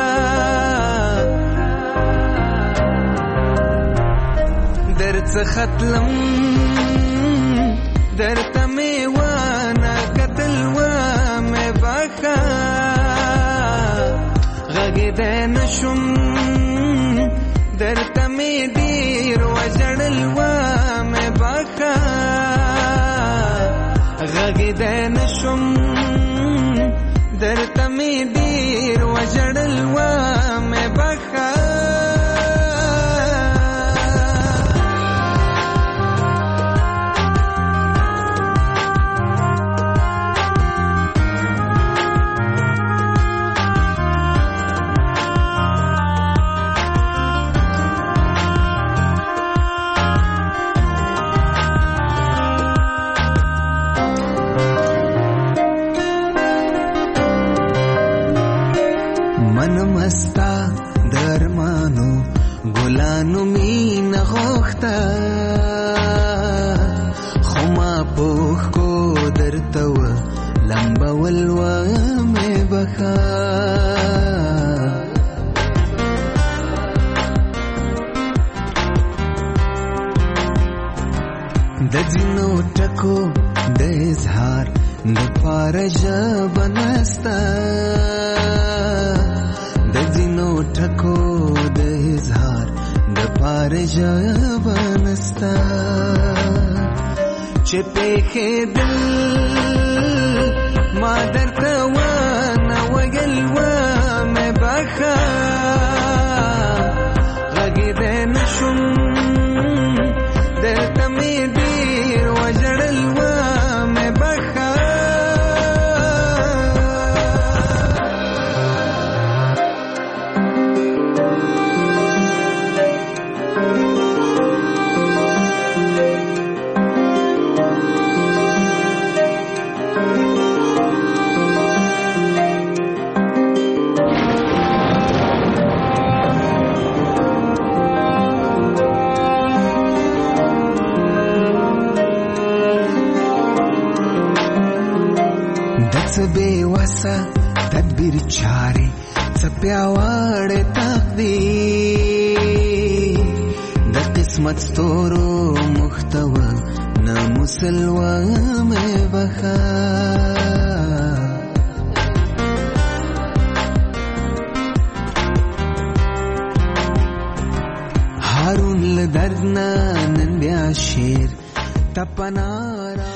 درڅخه تلم درته مې وانه کتل وامې بخه غږېدی نشم درته مې ډېر وژړل وامې بخه غږېدی نشم درته مې ډېر وژړل وامې بخه مستا درمانو ګلانو مینه غوښته خو ما پوښ کو درته و لمبول وامې بخه د ځینو ټکو د اظهار د پاره ژبه نسته د ځینو ټکو د اظهار د پاره ژبه نسته چې پېښېدل ما درته ونه ویل وامې بخه غږېدی نشم درته مې ډېر وژړل وامې بخه بے وسه تدبیر چارې څه پیاوړې تقدیر د قسمت ستورو محتوا نه مسلوامې بخه هارون له درد نه نن بیا شعر تپنارا